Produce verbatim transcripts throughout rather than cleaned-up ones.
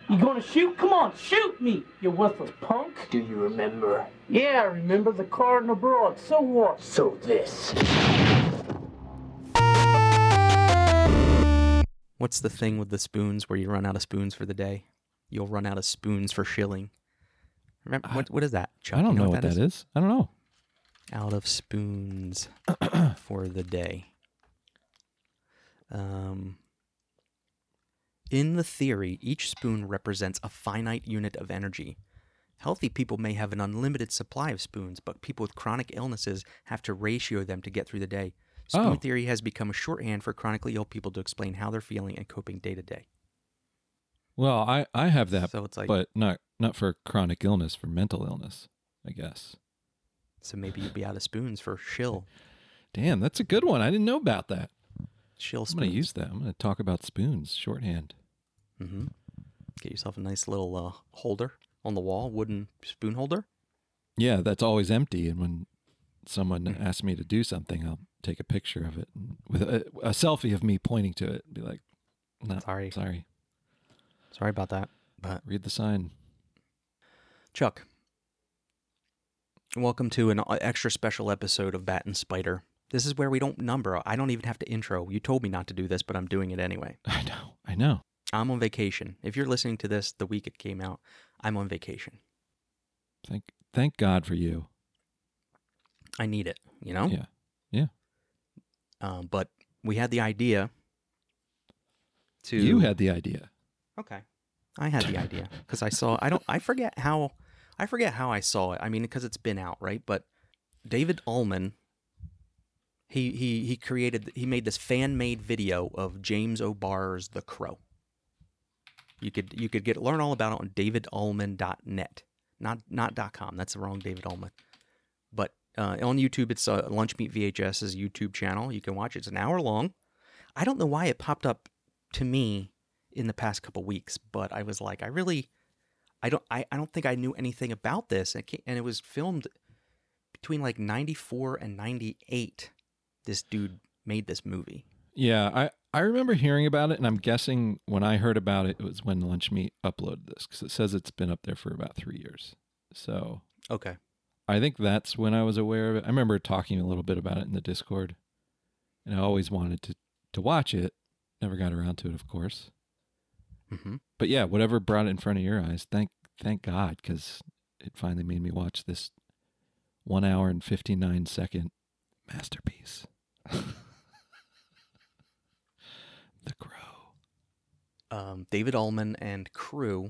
You gonna shoot? Come on, shoot me, you worthless punk. Do you remember? Yeah, I remember the Cardinal Broad. So what? So this. What's the thing with the spoons where you run out of spoons for the day? You'll run out of spoons for shilling. Remember, what, what is that, Chuck? I don't You know, what that is? is. I don't know. Out of spoons for the day. Um, in the theory, each spoon represents a finite unit of energy. Healthy people may have an unlimited supply of spoons, but people with chronic illnesses have to ratio them to get through the day. Spoon Oh. theory has become a shorthand for chronically ill people to explain how they're feeling and coping day to day. Well, I, I have that, So it's like, but not not for chronic illness, for mental illness, I guess. so maybe you'd be out of spoons for shill. Damn, that's a good one. I didn't know about that. Shill I'm spoons. going to use that. I'm going to talk about spoons, shorthand. Mm-hmm. Get yourself a nice little uh, holder on the wall, wooden spoon holder. Yeah, that's always empty. And when someone Mm. asks me to do something, I'll take a picture of it and with a, a selfie of me pointing to it and be like, no, Sorry. sorry. Sorry about that. But Read the sign. Chuck, welcome to an extra special episode of Bat and Spider. This is where we don't number. I don't even have to intro. You told me not to do this, but I'm doing it anyway. I know. I know. I'm on vacation. If you're listening to this the week it came out, I'm on vacation. Thank thank God for you. I need it, you know? Yeah. Yeah. Um, but we had the idea to... You had the idea. Okay. I had the idea because I saw, I don't, I forget how, I forget how I saw it. I mean, because it's been out, right? But David Ullman, he, he, he created, he made this fan-made video of James O'Barr's The Crow. You could, you could get, learn all about it on david ullman dot net. Not, not .com. That's the wrong David Ullman. But uh, on YouTube, it's uh, Lunch Meat VHS's YouTube channel. You can watch it. It's an hour long. I don't know why it popped up to me in the past couple weeks, but I was like, I really, I don't, I, I don't think I knew anything about this. And it, came, and it was filmed between like ninety-four and ninety-eight. This dude made this movie. Yeah, I, I remember hearing about it, and I'm guessing when I heard about it, it was when Lunch Meat uploaded this, because it says it's been up there for about three years. So Okay. I think that's when I was aware of it. I remember talking a little bit about it in the Discord, and I always wanted to, to watch it. Never got around to it, of course. Mm-hmm. But yeah, whatever brought it in front of your eyes, thank thank God, because it finally made me watch this one hour and fifty-nine second masterpiece. The Crow. Um, David Ullman and crew.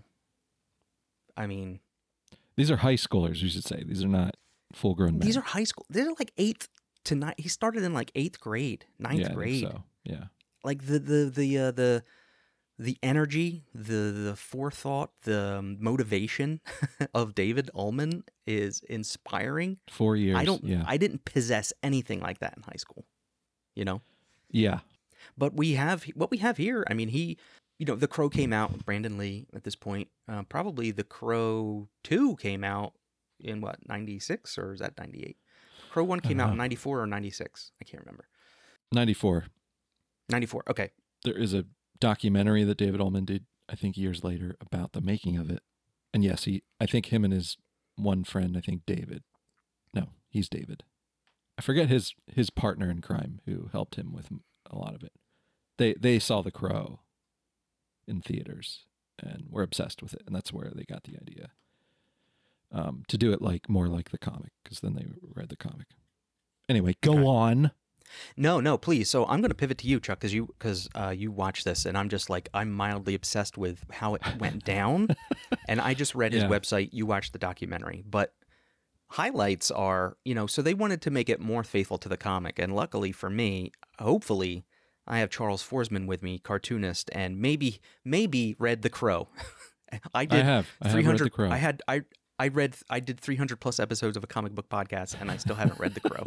I mean, These are high schoolers, you should say. These are not full grown men. these are high school. These are like eighth to ninth. He started in like eighth grade, ninth yeah, I think grade. So yeah. Like the the the uh, the the energy, the the forethought, the motivation of David Ullman is inspiring. Four years. I don't. Yeah. I didn't possess anything like that in high school, you know. yeah. But we have what we have here. I mean, he, you know, The Crow came out with Brandon Lee at this point. Uh, probably The Crow two came out in what, ninety-six or is that ninety-eight? Crow one came out in ninety-four or ninety-six. I can't remember. ninety-four. ninety-four. Okay. There is a documentary that David Ullman did, I think, years later about the making of it. And yes, he, I think him and his one friend, I think David. No, he's David. I forget his his partner in crime who helped him with a lot of it. They they saw The Crow in theaters and were obsessed with it, and that's where they got the idea um, to do it like more like the comic, because then they read the comic. Anyway, go Okay. on. No, no, please. So I'm going to pivot to you, Chuck, because you because uh, you watch this, and I'm just like I'm mildly obsessed with how it went down. And I just read his Yeah. website. You watched the documentary, but highlights are, you know, so they wanted to make it more faithful to the comic, and luckily for me, hopefully, I have Charles Forsman with me, cartoonist, and maybe maybe read The Crow. I did. I have. I have three hundred. read The Crow. I had. I I read. I did three hundred plus episodes of a comic book podcast, and I still haven't read The Crow.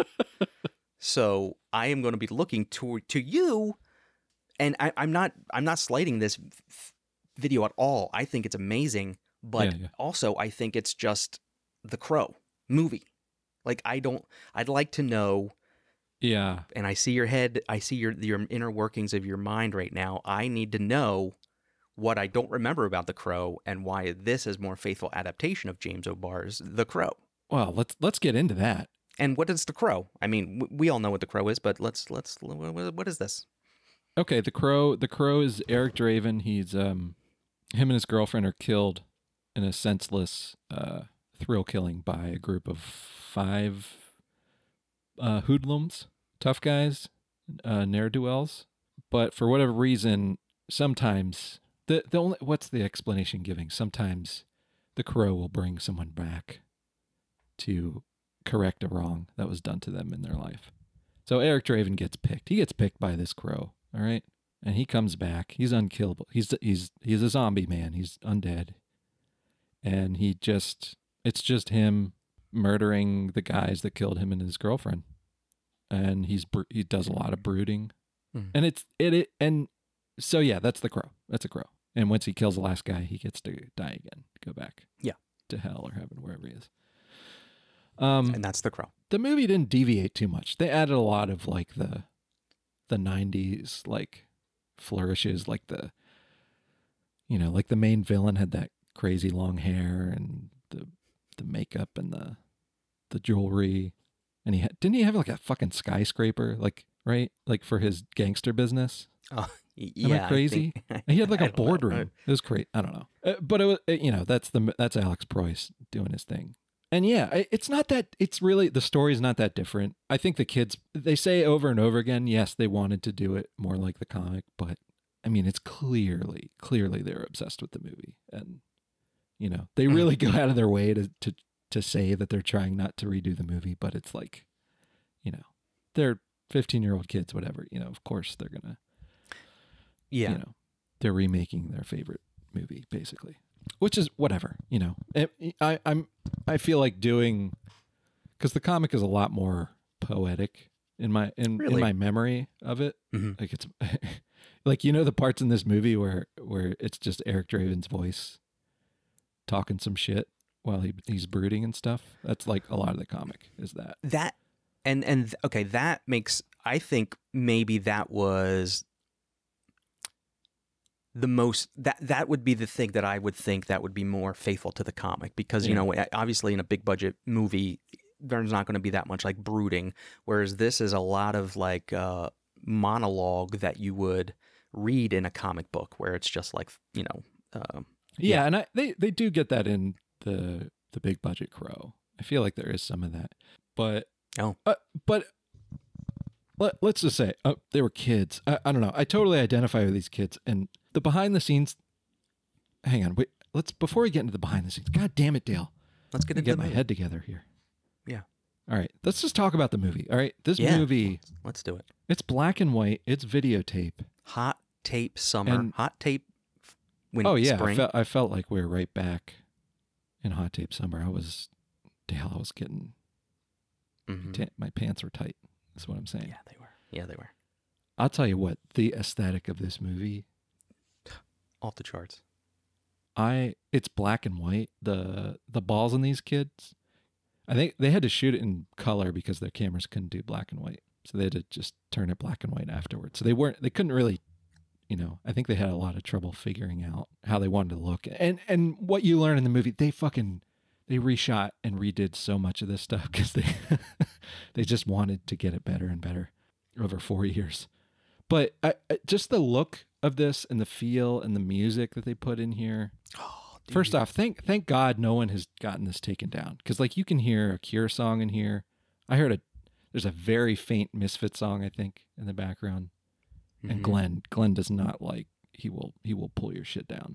So I am going to be looking to to you, and I, I'm not. I'm not slighting this f- video at all. I think it's amazing, but Yeah, yeah. also I think it's just The Crow movie. Like I don't. I'd like to know. Yeah. And I see your head. I see your your inner workings of your mind right now. I need to know what I don't remember about The Crow and why this is more faithful adaptation of James O'Barr's The Crow. Well, let's let's get into that. And what is The Crow? I mean, w- we all know what The Crow is, but let's let's what is this? Okay, The Crow. The Crow is Eric Draven. He's um, him and his girlfriend are killed in a senseless uh, thrill killing by a group of five uh, hoodlums, tough guys, uh, ne'er-do-wells. But for whatever reason, sometimes the the only what's the explanation giving? Sometimes the Crow will bring someone back to correct a wrong that was done to them in their life. So Eric Draven gets picked. He gets picked by this Crow, all right? And he comes back. He's unkillable. He's he's he's a zombie man. He's undead. And he just it's just him murdering the guys that killed him and his girlfriend. And he's he does a lot of brooding. Mm. And it's it, it and so yeah, that's the Crow. That's a Crow. And once he kills the last guy, he gets to die again, go back. Yeah. To hell or heaven, wherever he is. Um, and that's The Crow. The movie didn't deviate too much. They added a lot of like the the nineties like flourishes, like the you know, like the main villain had that crazy long hair and the the makeup and the the jewelry, and he had, didn't he have like a fucking skyscraper, like right, like for his gangster business? Oh, y- Am yeah. I crazy? I think, And he had like I a don't know. boardroom. It was great. I don't know, uh, but it was it, you know that's the that's Alex Proyas doing his thing. And yeah, I- it's not that, it's really, the story's not that different. I think the kids, they say over and over again, yes, they wanted to do it more like the comic, but I mean, it's clearly, clearly they're obsessed with the movie. And, you know, they really go out of their way to, to, to say that they're trying not to redo the movie, but it's like, you know, they're fifteen year old kids, whatever, you know, of course they're going to, Yeah. you know, they're remaking their favorite movie, basically. Which is whatever, you know. It, I I'm I feel like doing, because the comic is a lot more poetic in my in, Really? in my memory of it. Mhm. Like it's like, you know, the parts in this movie where where it's just Eric Draven's voice talking some shit while he he's brooding and stuff. That's like a lot of the comic is that. That and and okay, that makes, I think maybe that was the most, that that would be the thing that I would think that would be more faithful to the comic, because you Yeah. know, obviously in a big budget movie there's not going to be that much like brooding, whereas this is a lot of like uh monologue that you would read in a comic book, where it's just like, you know, uh, Yeah, Yeah. and I they they do get that in the the big budget Crow. I feel like there is some of that, but Oh. uh, but let let's just say uh, they were kids. I, I don't know. I totally identify with these kids, and the behind the scenes. Hang on, wait. Let's before we get into the behind the scenes. God damn it, Dale. let's get Let me into get the my movie. head together here. Yeah. All right, let's just talk about the movie. All right, this Yeah. movie, Let's do it. it's black and white. It's videotape. Hot tape summer, And- hot tape when Oh yeah, I spring. felt I felt like we were right back in hot tape summer. I was, Dale. I was getting Mhm. ta- my pants were tight. That's what I'm saying. Yeah, they were. Yeah, they were. I'll tell you what, the aesthetic of this movie, Off the charts. I it's black and white. The the balls in these kids, I think they had to shoot it in color because their cameras couldn't do black and white. So they had to just turn it black and white afterwards. So they weren't they couldn't really, you know, I think they had a lot of trouble figuring out how they wanted to look. And and what you learn in the movie, they fucking they reshot and redid so much of this stuff because they they just wanted to get it better and better over four years. But I, I, just the look of this and the feel and the music that they put in here. Oh, First off, thank thank God no one has gotten this taken down, because like you can hear a Cure song in here. I heard a there's a very faint Misfit song, I think, in the background. And Mhm. Glenn Glenn does not like he will he will pull your shit down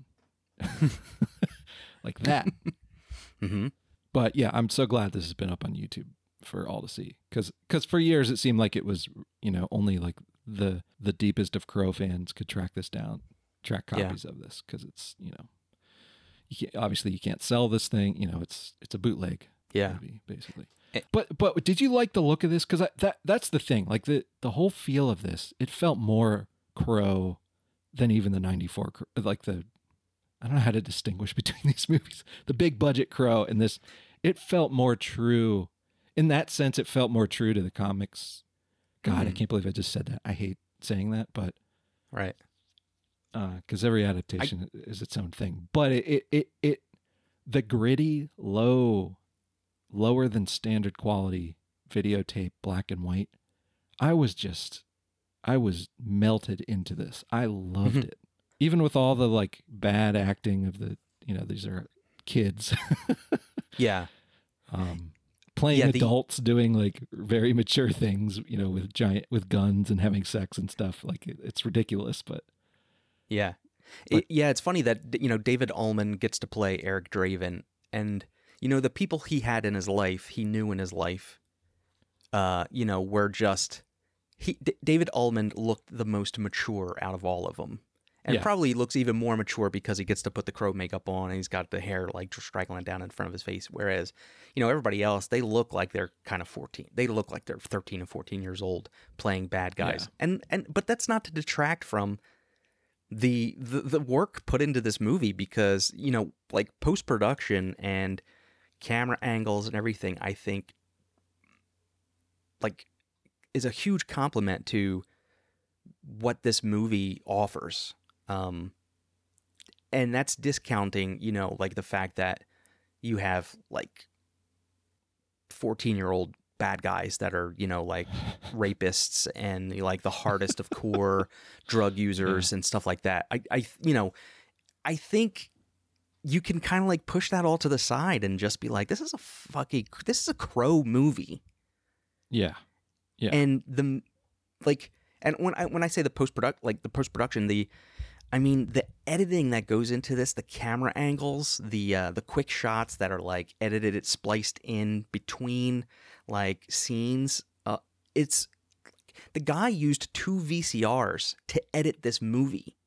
like that. Mm-hmm. But yeah, I'm so glad this has been up on YouTube for all to see, because because for years it seemed like it was, you know, only like the the deepest of Crow fans could track this down, track Yeah. copies of this, because it's, you know, you can't, obviously you can't sell this thing, you know, it's it's a bootleg Yeah. movie basically. Eh. But but did you like the look of this? Because that that's the thing, like the the whole feel of this, it felt more Crow than even the ninety-four Crow, like the I don't know how to distinguish between these movies. The big budget Crow and this, it felt more true. In that sense, it felt more true to the comics. God, I Mhm. can't believe I just said that. I hate saying that, but Right. because every adaptation I, is its own thing. But it, it, it, it, the gritty, low, lower than standard quality videotape, black and white, I was just, I was melted into this. I loved it. Even with all the like bad acting of the, you know, these are kids. Yeah. Um, playing yeah, the, adults doing like very mature things, you know, with giant, with guns and having sex and stuff. Like it, it's ridiculous, but. Yeah. But, it, yeah. It's funny that, you know, David Ullman gets to play Eric Draven, and, you know, the people he had in his life, he knew in his life, uh, you know, were just, he, D- David Ullman looked the most mature out of all of them. And yeah. probably looks even more mature because he gets to put the crow makeup on and he's got the hair like straggling down in front of his face. Whereas, you know, everybody else, they look like they're kind of fourteen. They look like they're thirteen and fourteen years old playing bad guys. Yeah. And and but that's not to detract from the, the the work put into this movie, because, you know, like post-production and camera angles and everything, I think, like, is a huge compliment to what this movie offers. Um, and that's discounting, you know, like the fact that you have like fourteen year old bad guys that are, you know, like rapists and like the hardest of core drug users yeah. and stuff like that. I, I, you know, I think you can kind of like push that all to the side and just be like, this is a fucking, this is a Crow movie. Yeah. Yeah. And the, like, and when I, when I say the post-product, like the post-production, the, I mean, the editing that goes into this, the camera angles, the uh, the quick shots that are like edited, it's spliced in between like scenes. Uh, it's the guy used two V C Rs to edit this movie.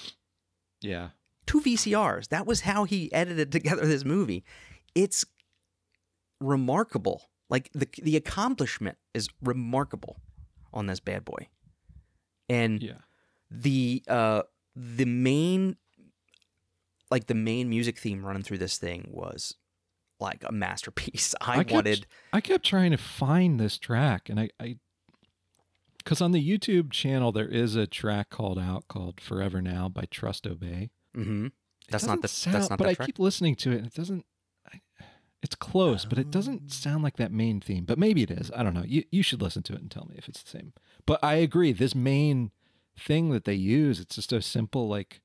Yeah, two V C Rs. That was how he edited together this movie. It's remarkable. Like the the accomplishment is remarkable on this bad boy. And yeah. the uh, the main, like the main music theme running through this thing was like a masterpiece. I, I kept, wanted. I kept trying to find this track, and I, I, because on the YouTube channel there is a track called out called "Forever Now" by Trust Obey. Mm-hmm. That's not the. Sound, that's not. But the I track. keep listening to it, and it doesn't. I, it's close, but it doesn't sound like that main theme. But maybe it is. I don't know. You you should listen to it and tell me if it's the same. But I agree. This main thing that they use, it's just a simple, like,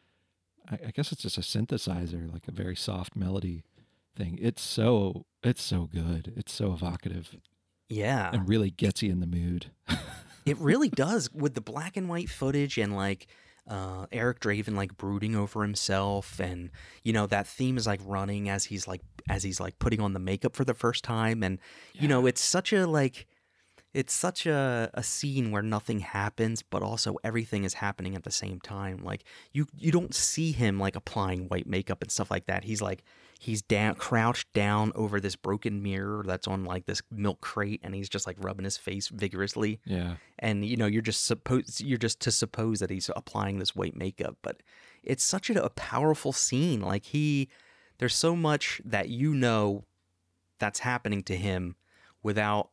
I, I guess it's just a synthesizer, like a very soft melody thing. It's so it's so good. It's so evocative. Yeah, and really gets you in the mood. It really does, with the black and white footage and like uh, Eric Draven like brooding over himself, and you know that theme is like running as he's like as he's like putting on the makeup for the first time, and yeah. you know it's such a like. It's such a, a scene where nothing happens, but also everything is happening at the same time. Like you, you don't see him like applying white makeup and stuff like that. He's like, he's down, crouched down over this broken mirror that's on like this milk crate, and he's just like rubbing his face vigorously. Yeah. And you know, you're just supposed, you're just to suppose that he's applying this white makeup, but it's such a, a powerful scene. Like he, there's so much that you know that's happening to him without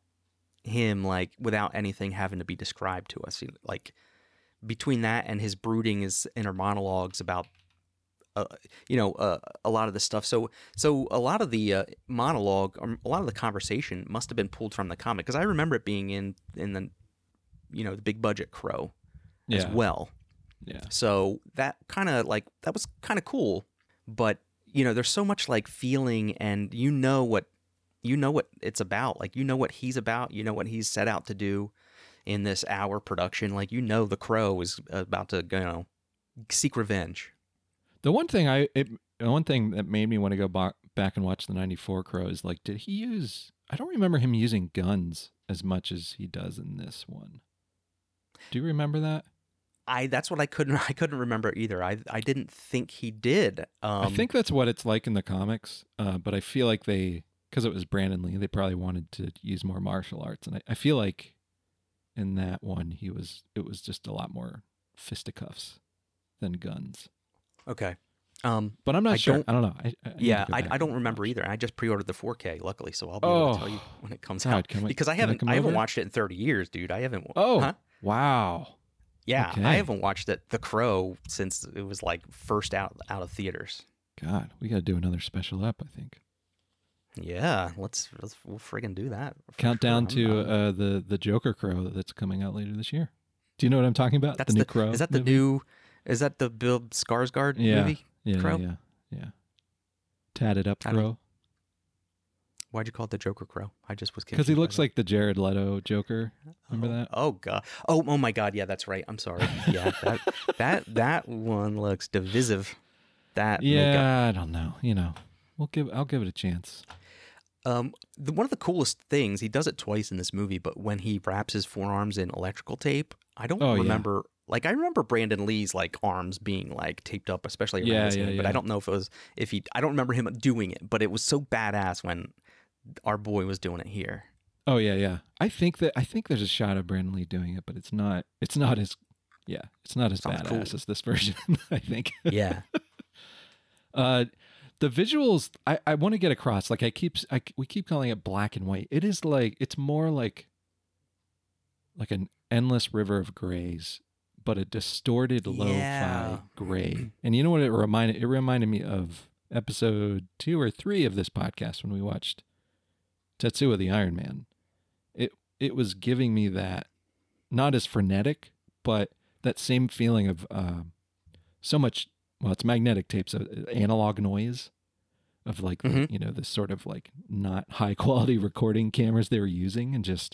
him like without anything having to be described to us. Like between that and his brooding, his inner monologues about uh, you know uh, a lot of the stuff, so so a lot of the uh, monologue or a lot of the conversation must have been pulled from the comic, because I remember it being in in the you know the big budget Crow as yeah. well. Yeah, so that kind of like that was kind of cool, but you know there's so much like feeling, and you know what You know what it's about. Like, you know what he's about. You know what he's set out to do in this hour production. Like, you know the Crow is about to, you know, seek revenge. The one thing I, it, the one thing that made me want to go back back and watch the ninety-four Crow is like, did he use? I don't remember him using guns as much as he does in this one. Do you remember that? I that's what I couldn't I couldn't remember either. I I didn't think he did. Um, I think that's what it's like in the comics. Uh, but I feel like they. Because it was Brandon Lee, they probably wanted to use more martial arts, and I, I feel like in that one he was it was just a lot more fisticuffs than guns. Okay, um, but I'm not I sure. Don't, I don't know. I, I yeah, I, I don't remember either. I just pre-ordered the four K, luckily, so I'll be able oh, to tell you when it comes God, out. can we, because I can haven't I, I haven't over? watched it in thirty years, dude. I haven't. Oh, huh? wow. Yeah, Okay. I haven't watched it, The Crow, since it was like first out out of theaters. God, we got to do another special up, I think. Yeah, let's, let's we'll friggin' do that. for Countdown sure. to I'm- I'm- uh, the the Joker Crow that's coming out later this year. Do you know what I'm talking about? that's the new the Crow. Is that the movie? new? Is that the Bill Skarsgård Yeah. movie? yeah, Crow? Yeah, yeah. Tatted up I don't- Crow. Why'd you call it the Joker Crow? I just was Because he confused by looks that. like the Jared Leto Joker. Remember oh, that? Oh god. Oh oh my god. Yeah, that's right. I'm sorry. Yeah, that that that one looks divisive. That makeup. Yeah, I don't know. You know, we'll give. I'll give it a chance. Um, the, one of the coolest things, he does it twice in this movie, but when he wraps his forearms in electrical tape, I don't Oh, yeah. remember. Like I remember Brandon Lee's like arms being like taped up, especially around Yeah, his yeah, hand. But yeah. I don't know if it was if he. I don't remember him doing it, but it was so badass when our boy was doing it here. Oh yeah, yeah. I think that I think there's a shot of Brandon Lee doing it, but it's not. It's not as. Yeah, it's not as Sounds badass cool. as this version. I think. Yeah. Uh, the visuals I, I want to get across. Like I keep I, we keep calling it black and white. It is like it's more like like an endless river of grays, but a distorted lo-fi Yeah. gray. And you know what it reminded? It reminded me of episode two or three of this podcast when we watched Tetsuo the Iron Man. It it was giving me that, not as frenetic, but that same feeling of uh, so much. Well, it's magnetic tapes, uh, analog noise of like, the, Mhm. you know, this sort of like not high quality recording cameras they were using. And just,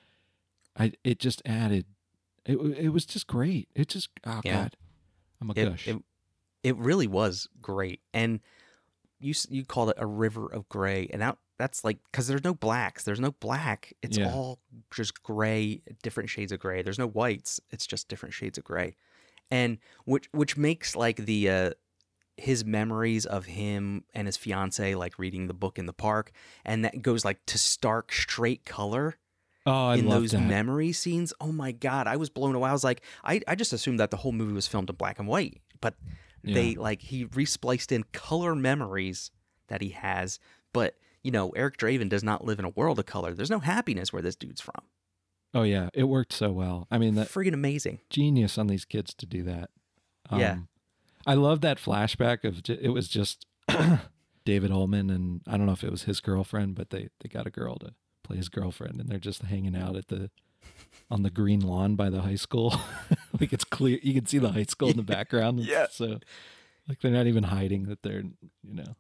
I, it just added, it, it was just great. It just, oh Yeah. God, I'm a It, gush. it it really was great, and you s- you called it a river of gray, and that that's like because there's no blacks, there's no black. It's Yeah. all just gray, different shades of gray. There's no whites. It's just different shades of gray, and which which makes like the uh, his memories of him and his fiance like reading the book in the park, and that goes like to stark straight color. oh, I in love those that. memory scenes. Oh my god, I was blown away. I was like, I, I just assumed that the whole movie was filmed in black and white, but they like he respliced in color memories that he has. But you know, Eric Draven does not live in a world of color. There's no happiness where this dude's from. Oh yeah, it worked so well. I mean, that Friggin' amazing. genius on these kids to do that. Yeah. I love that flashback of ju- it was just David Ullman and I don't know if it was his girlfriend, but they they got a girl to play his girlfriend, and they're just hanging out at the on the green lawn by the high school. Like it's clear you can see the high school in the background. It's Yeah. So like they're not even hiding that they're you know.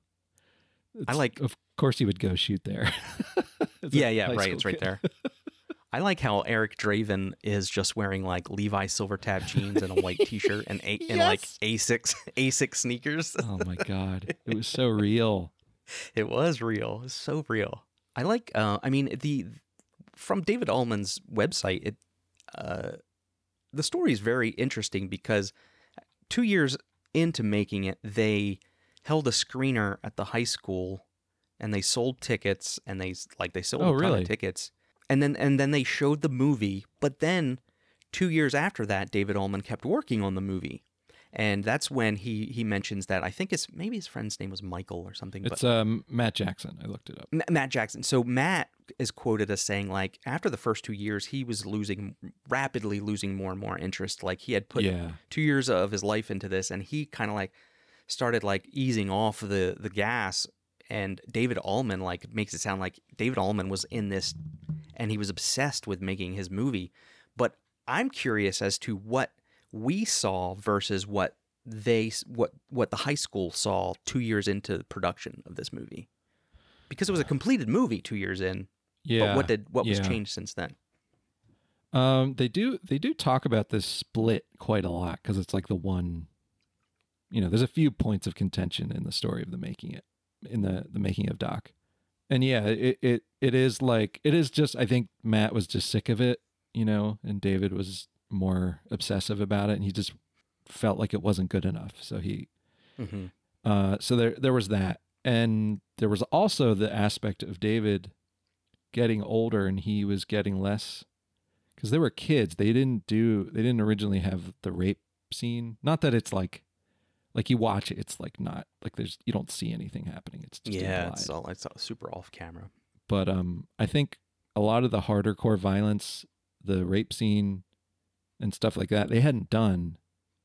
I It's- like- Of course, he would go shoot there. As a Yeah, yeah, high right. school It's right kid. there. I like how Eric Draven is just wearing like Levi silver tab jeans and a white T-shirt and a- and like Asics Asics sneakers. Oh my god, it was so real. It was real. It was so real. I like. Uh, I mean, the from David Ullman's website, it uh, the story is very interesting because two years into making it, they held a screener at the high school, and they sold tickets, and they like they sold Oh, a ton really? of tickets, and then and then they showed the movie. But then two years after that, David Ullman kept working on the movie. And that's when he he mentions that I think it's maybe his friend's name was Michael or something. but It's um Matt Jackson. I looked it up. M- Matt Jackson. So Matt is quoted as saying, like, after the first two years, he was losing, rapidly losing more and more interest. Like, he had put Yeah. two years of his life into this, and he kind of like started like easing off the the gas. And David Ullman like makes it sound like David Ullman was in this, and he was obsessed with making his movie. But I'm curious as to what we saw versus what they what what the high school saw two years into the production of this movie, because it was a completed movie two years in. Yeah. But what did what was yeah. changed since then? Um, they do they do talk about this split quite a lot because it's like the one, you know, there's a few points of contention in the story of the making it, in the the making of Doc, and yeah, it it it is like it is just I think Matt was just sick of it, you know, and David was more obsessive about it, and he just felt like it wasn't good enough, so he, Mm-hmm. uh, so there there was that, and there was also the aspect of David getting older, and he was getting less. Because they were kids, they didn't do. They didn't originally have the rape scene. Not that it's like, like you watch it, it's like not like there's you don't see anything happening. It's just Yeah, implied. it's all it's all super off camera. But um, I think a lot of the harder core violence, the rape scene, and stuff like that. They hadn't done.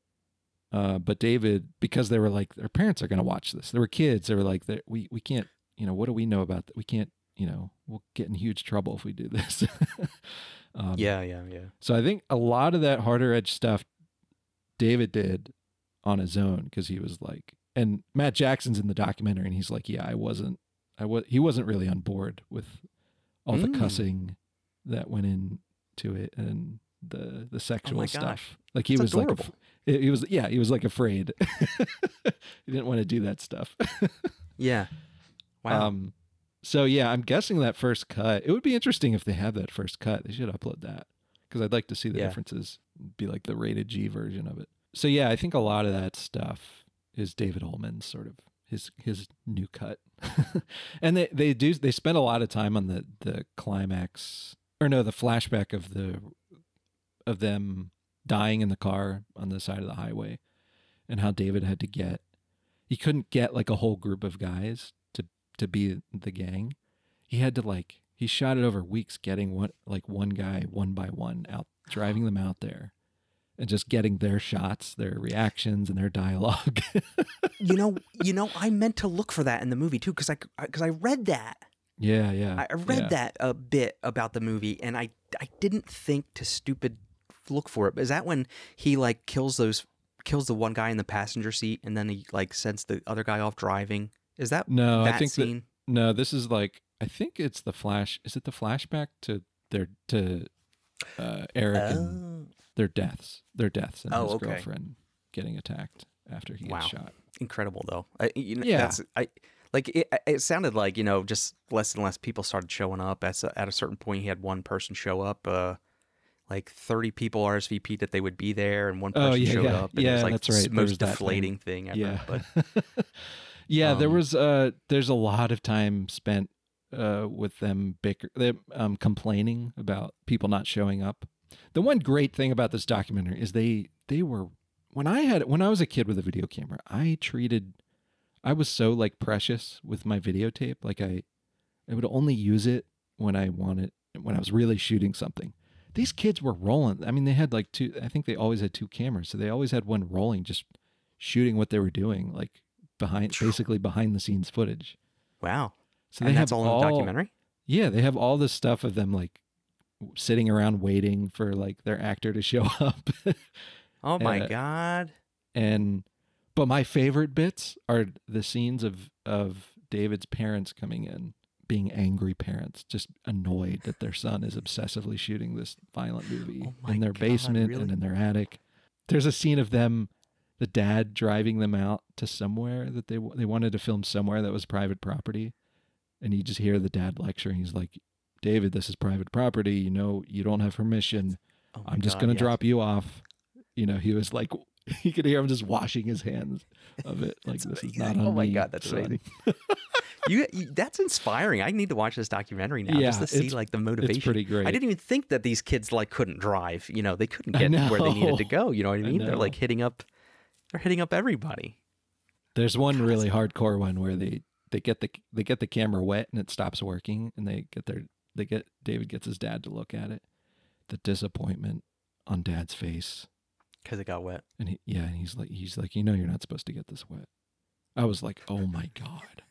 Uh, but David, because they were like, their parents are going to watch this. They were kids. They were like, they- we we can't, you know, what do we know about that? We can't, you know, we'll get in huge trouble if we do this. um, Yeah, yeah, yeah. So I think a lot of that harder edge stuff David did on his own because he was like, and Matt Jackson's in the documentary and he's like, yeah, I wasn't, I was, he wasn't really on board with all the Mm. cussing that went into it and the the sexual my stuff. gosh. Like he That's was like, adorable. af- he was, yeah, he was like afraid. He didn't want to do that stuff. Yeah. Wow. Um, so yeah, I'm guessing that first cut. It would be interesting if they have that first cut. They should upload that because I'd like to see the Yeah. differences. Be like the rated G version of it. So yeah, I think a lot of that stuff is David Ullman's sort of his his new cut, and they they do they spend a lot of time on the the climax or no the flashback of the of them dying in the car on the side of the highway, and how David had to get he couldn't get like a whole group of guys to to be the gang. He had to like he shot it over weeks getting one like one guy one by one out, driving them out there and just getting their shots, their reactions and their dialogue. you know, you know, I meant to look for that in the movie too because I because I read that. Yeah, yeah. I I read yeah. that a bit about the movie, and I I didn't think to stupid look for it. But is that when he like kills those kills the one guy in the passenger seat, and then he like sends the other guy off driving? Is that No, that I think scene? that no, this is like I think it's the flash. Is it the flashback to their to uh, Eric and Oh, their deaths, their deaths, and Oh, his okay. girlfriend getting attacked after he gets Wow. shot. incredible though. I, you know, Yeah. that's I like it. It sounded like you know just less and less people started showing up. At a, at a certain point, he had one person show up. Uh, like thirty people R S V P'd that they would be there, and one person Oh, yeah, showed yeah. up. And it Yeah, was like that's the right. s- There most was that thing. deflating thing, ever. Yeah, But yeah. there Um, was uh, there's a lot of time spent uh with them bicker, them um complaining about people not showing up. The one great thing about this documentary is they they were when I had when I was a kid with a video camera, I treated I was so like precious with my videotape. Like I I would only use it when I wanted when I was really shooting something. These kids were rolling. I mean, they had like two I think they always had two cameras, so they always had one rolling just shooting what they were doing, like behind basically behind the scenes footage. wow, So and they that's have all in the documentary. Yeah, they have all this stuff of them like sitting around waiting for like their actor to show up. Oh my uh, god! And but my favorite bits are the scenes of of David's parents coming in, being angry parents, just annoyed that their son is obsessively shooting this violent movie Oh my in their God, basement really? and in their attic. There's a scene of them, the dad driving them out to somewhere that they they wanted to film somewhere that was private property, and you just hear the dad lecturing. He's like, "David, this is private property. You know, you don't have permission. Oh my I'm just God, gonna yes. drop you off." You know, he was like, you could hear him just washing his hands of it. Like, this is not on Oh my me, God, that's son. amazing. You, you, that's inspiring. I need to watch this documentary now Yeah, just to see it's- like the motivation. It's pretty great. I didn't even think that these kids like couldn't drive. You know, they couldn't I get where they needed to know. go. You know what I I mean? They're like know. hitting up, they're hitting up everybody. There's one really hardcore one where they they get the they get the camera wet and it stops working, and they get their they get David gets his dad to look at it. The disappointment on Dad's face, Because it got wet. and he yeah, and he's like he's like, you know, you're not supposed to get this wet. I was like, oh my God.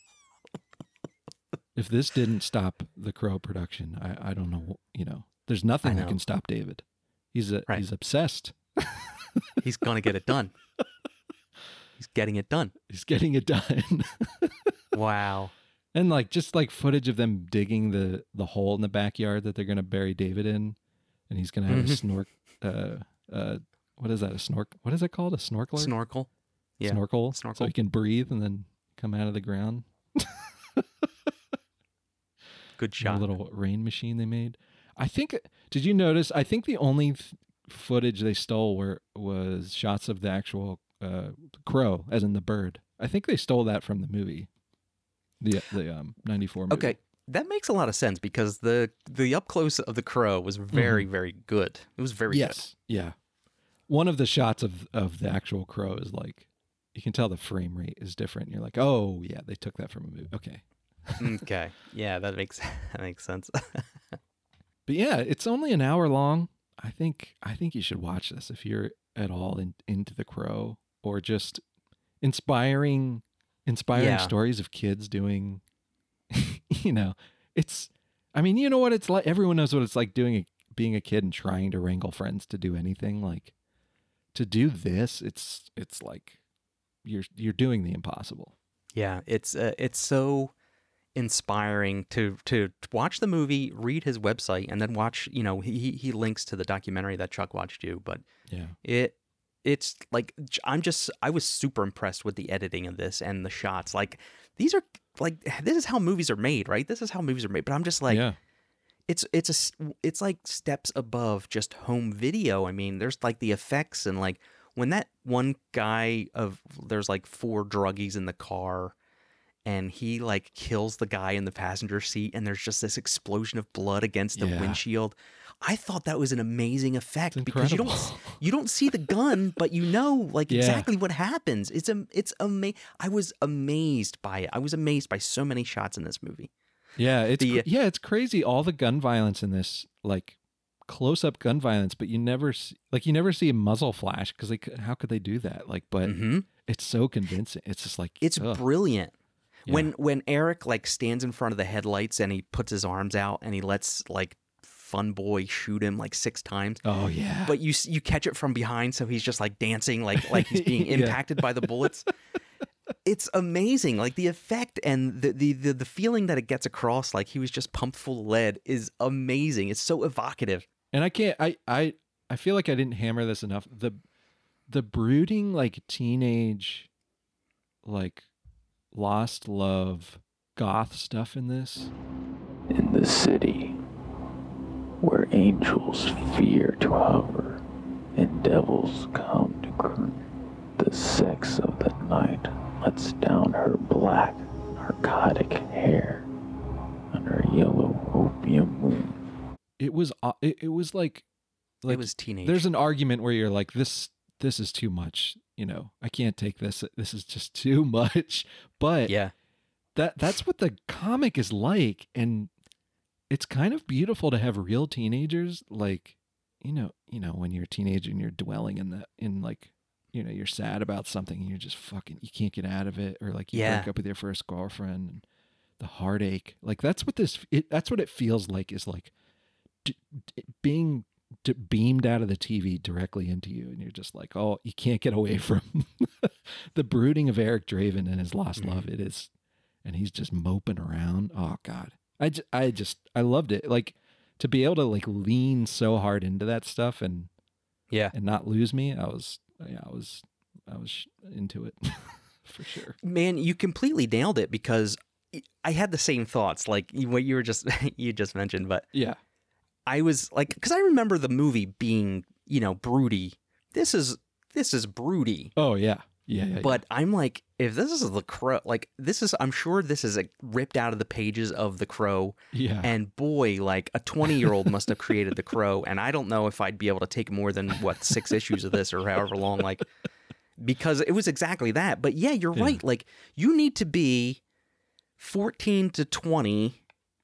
If this didn't stop the Crow production, I, I don't know. You know, there's nothing I that know. can stop David. He's a, Right. he's obsessed. He's gonna get it done. He's getting it done. He's getting it done. Wow. And like just like footage of them digging the the hole in the backyard that they're gonna bury David in, and he's gonna have a Mhm. snork. Uh, uh, what is that? A snork? What is it called? A snorkeler? Snorkel. Yeah. Snorkel. So Snorkel. he can breathe and then come out of the ground. Good A shot. little rain machine they made. I think. Did you notice? I think the only th- footage they stole were was shots of the actual uh, crow, as in the bird. I think they stole that from the movie, the the um ninety-four movie. Okay, that makes a lot of sense because the the up close of the crow was very very good. It was very Yes. Yeah. One of the shots of of the actual crow is like, you can tell the frame rate is different. You're like, oh yeah, they took that from a movie. Okay. good. Okay, yeah, that makes that makes sense. But yeah, it's only an hour long. I think I think you should watch this if you're at all in, into The Crow, or just inspiring inspiring Yeah. stories of kids doing, you know, it's, I mean, you know what it's like. Everyone knows what it's like doing a, being a kid and trying to wrangle friends to do anything. Like, to do this, it's it's like you're you're doing the impossible. Yeah, it's uh, it's so inspiring to to watch the movie, read his website, and then watch. You know, he he links to the documentary that Chuck watched you, but Yeah. it it's like I'm just I was super impressed with the editing of this and the shots. Like, these are like this is how movies are made, right? This is how movies are made. But I'm just like, yeah. it's it's a s- it's like steps above just home video. I mean, there's like the effects, and like when that one guy of there's like four druggies in the car, and he like kills the guy in the passenger seat, and there's just this explosion of blood against the Yeah. windshield. I thought that was an amazing effect It's because you don't incredible. you don't see the gun, but you know like Yeah. exactly what happens. It's a it's ama- I was amazed by it. I was amazed by so many shots in this movie. Yeah, it's The- cr- yeah, it's crazy. All the gun violence in this, like close up gun violence, but you never see, like you never see a muzzle flash because like how could they do that? Like, but Mhm. it's so convincing. It's just like It's ugh. brilliant. Yeah. When when Eric like stands in front of the headlights and he puts his arms out and he lets like Fun Boy shoot him like six times, Oh yeah, but you s- you catch it from behind, so he's just like dancing like like he's being Yeah. impacted by the bullets. It's amazing. Like the effect and the, the the the feeling that it gets across, like he was just pumped full of lead, is amazing. It's so evocative. and I can't. I I I feel like I didn't hammer this enough. The the brooding like teenage, like lost love, goth stuff in this. In the city, where angels fear to hover and devils come to croon, the sex of the night lets down her black, narcotic hair on her yellow opium moon. It was uh, it, it was like like it was teenage. there's an argument where you're like this this is too much, you know, I can't take this, this is just too much, but yeah. that that's what the comic is like, and it's kind of beautiful to have real teenagers, like, you know, you know when you're a teenager and you're dwelling in the in like, you know, you're sad about something and you're just fucking, you can't get out of it, or like you Yeah. break up with your first girlfriend and the heartache, like that's what this it, that's what it feels like, is like d- d- being d- beamed out of the T V directly into you, and you're just like, oh, you can't get away from the brooding of Eric Draven and his lost Mhm. love. It is, and he's just moping around. Oh God, I just, I just, I loved it. Like, to be able to like lean so hard into that stuff and Yeah. and not lose me. I was, yeah, I was, I was into it for sure. Man, you completely nailed it, because I had the same thoughts, like what you were just you just mentioned, but Yeah, I was like, because I remember the movie being, you know, broody. This is this is broody, oh yeah, yeah, yeah. but I'm like, if this is the Crow, like this is, I'm sure this is like ripped out of the pages of the Crow, yeah, and boy, like a twenty year old must have created the Crow, and I don't know if I'd be able to take more than what six issues of this or however long, like, because it was exactly that. But yeah, you're Yeah. right. Like, you need to be fourteen to twenty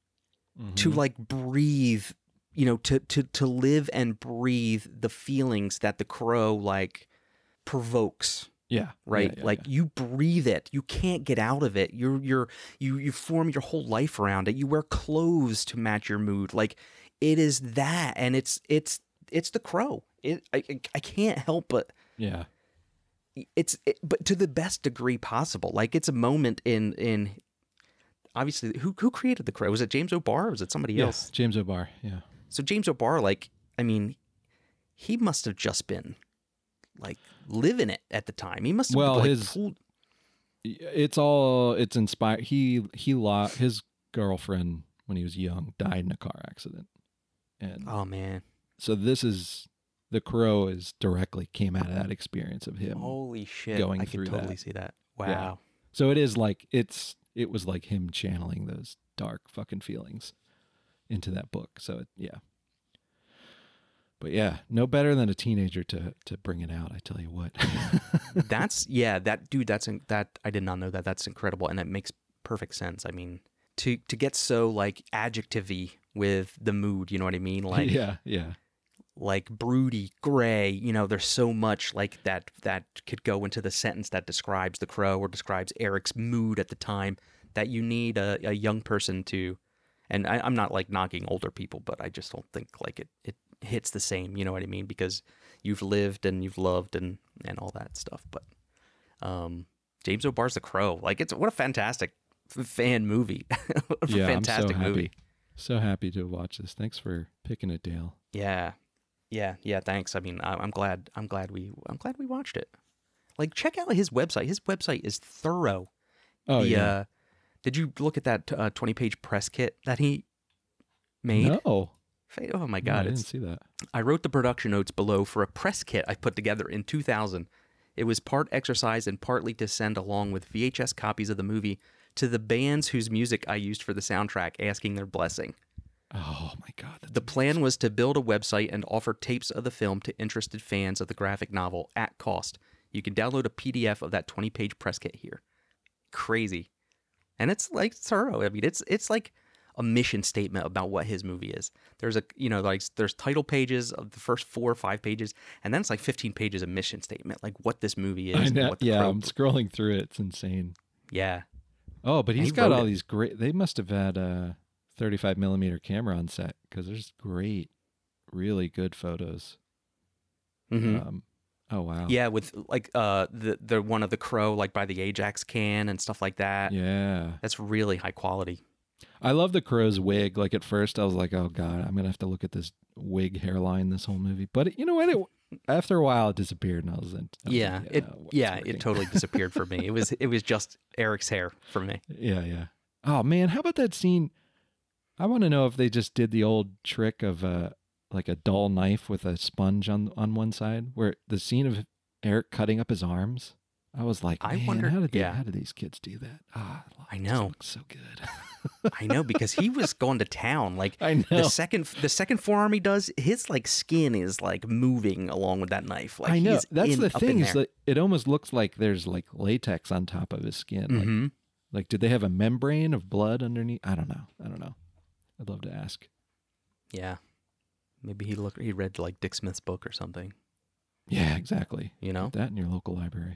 to Mhm. like breathe, you know, to to to live and breathe the feelings that the Crow like provokes, yeah, right? yeah, yeah, like yeah. you breathe it. You can't get out of it. You're you're you you form your whole life around it. You wear clothes to match your mood. Like, it is that, and it's it's it's the Crow. It I I- I can't help but yeah. it's it, but to the best degree possible. Like, it's a moment in in obviously who who created the Crow? Was it James O'Barr or was it somebody Yeah, else? James O'Barr. Yeah, So James O'Barr, like, I mean, he must have just been like living it at the time. He must have Well, like, his- pulled- it's all it's inspired. He he lost his girlfriend when he was young, died in a car accident, and oh man, so this is the Crow is directly came out of that experience of him. holy shit! going I through can totally that. see that. Wow. Yeah. So it is like it's it was like him channeling those dark fucking feelings into that book. So it, yeah. But yeah, no better than a teenager to to bring it out. I tell you what. That's yeah, that dude. That's in, that I did not know that. That's incredible, and it makes perfect sense. I mean, to to get so like adjective-y with the mood, you know what I mean? Like, yeah, yeah, like broody, gray. You know, there's so much like that that could go into the sentence that describes The Crow or describes Eric's mood at the time that you need a, a young person to. And I, I'm not like knocking older people, but I just don't think like it, it hits the same. You know what I mean? Because you've lived and you've loved and, and all that stuff. But um, James O'Barr's The Crow, like it's what a fantastic fan movie. What a Yeah, fantastic I'm so happy. movie. So happy to watch this. Thanks for picking it, Dale. Yeah, yeah, yeah. Thanks. I mean, I, I'm glad. I'm glad we. I'm glad we watched it. Like, check out his website. His website is thorough. Oh the, yeah. Uh, did you look at that uh, twenty-page press kit that he made? No. Oh my No, God! I didn't it's, see that. I wrote the production notes below for a press kit I put together in two thousand. It was part exercise and partly to send along with V H S copies of the movie to the bands whose music I used for the soundtrack, asking their blessing. Oh my God. That's The plan was to build a website and offer tapes of the film to interested fans of the graphic novel at cost. You can download a P D F of that twenty-page press kit here. Crazy. And it's like thorough. I mean, it's it's like a mission statement about what his movie is. There's a, you know, like there's title pages of the first four or five pages, and then it's like fifteen pages of mission statement, like what this movie is. I and know, what the yeah, Crow- I'm scrolling through it. It's insane. yeah. Oh, but And he's he got wrote all it. these great. They must have had a thirty-five millimeter camera on set because there's great, really good photos. hmm Um, oh wow. Yeah, with like uh the the one of the Crow like by the Ajax can and stuff like that. Yeah. That's really high quality. I love the Crow's wig. Like at first, I was like, "Oh God, I'm gonna have to look at this wig hairline this whole movie." But you know what? It, after a while, it disappeared, and I was in. I was Yeah, like, it what's yeah, working?" it totally disappeared for me. It was it was just Eric's hair for me. Yeah, yeah. Oh man, how about that scene? I want to know if they just did the old trick of uh, like a dull knife with a sponge on on one side, where the scene of Eric cutting up his arms. I was like, I man, wondered- how did they, yeah. how did these kids do that? Ah, I it know. looks so good. I know because he was going to town. Like I know. the second the second forearm he does, his like skin is like moving along with that knife. Like I know. he's That's in, the up thing in is there. that it almost looks like there's like latex on top of his skin. Like, Mhm. like, did they have a membrane of blood underneath? I don't know. I don't know. I'd love to ask. Yeah, maybe he looked. He read like Dick Smith's book or something. Yeah, exactly. You know. Get that in your local library.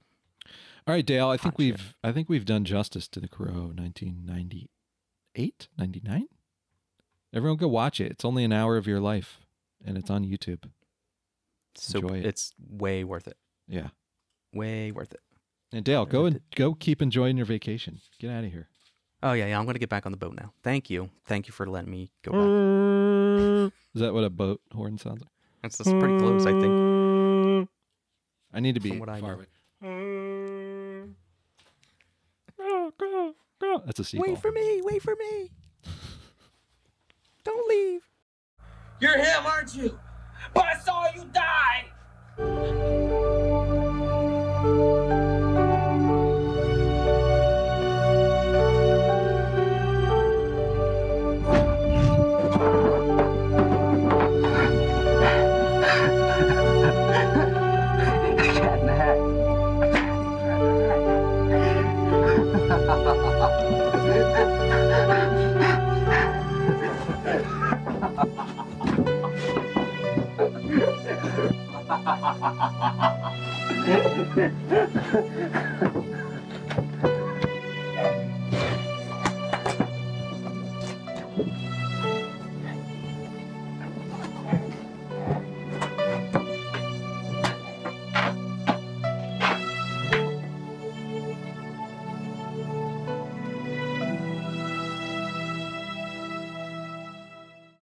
All right, Dale. I think Hot we've shit. I think we've done justice to The Crow, nineteen ninety-eight, ninety-nine. Everyone go watch it. It's only an hour of your life, and it's on YouTube. So Enjoy it. it's way worth it. Yeah. Way worth it. And Dale, go Worth and go keep enjoying your vacation. Get out of here. Oh yeah, yeah. I'm gonna get back on the boat now. Thank you. Thank you for letting me go back. Is that what a boat horn sounds like? That's, that's pretty close, I think. I need to be From what I far know. away. Go, go, go. That's a seagull. Wait for me. Wait for me. Don't leave. You're him, aren't you? But I saw you die! Cat in the Hat. Ha ha ha ha ha!